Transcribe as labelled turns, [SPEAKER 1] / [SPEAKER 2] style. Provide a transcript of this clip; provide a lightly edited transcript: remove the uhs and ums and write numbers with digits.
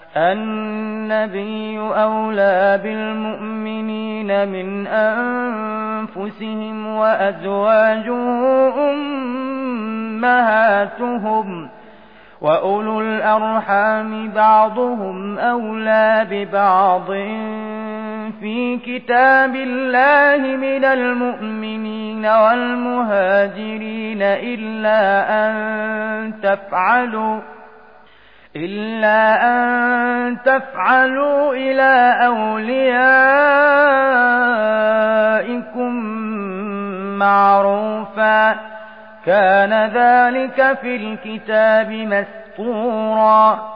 [SPEAKER 1] النبي أولى بالمؤمنين من أنفسهم وأزواجه أمهاتهم وأولو الأرحام بعضهم أولى ببعض في كتاب الله من المؤمنين والمهاجرين إلا أن تفعلوا إلى أوليائكم معروفا كان ذلك في الكتاب مسطورا